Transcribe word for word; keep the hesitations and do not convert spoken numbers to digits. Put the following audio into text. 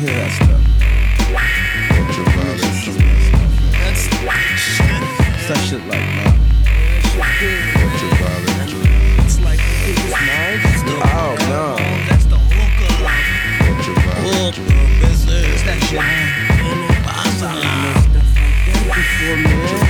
hear that stuff. That's that shit like, man. It's like, it's nice. Oh, no. That's the hookah. Hookah, bitch. It's that shit. Before me.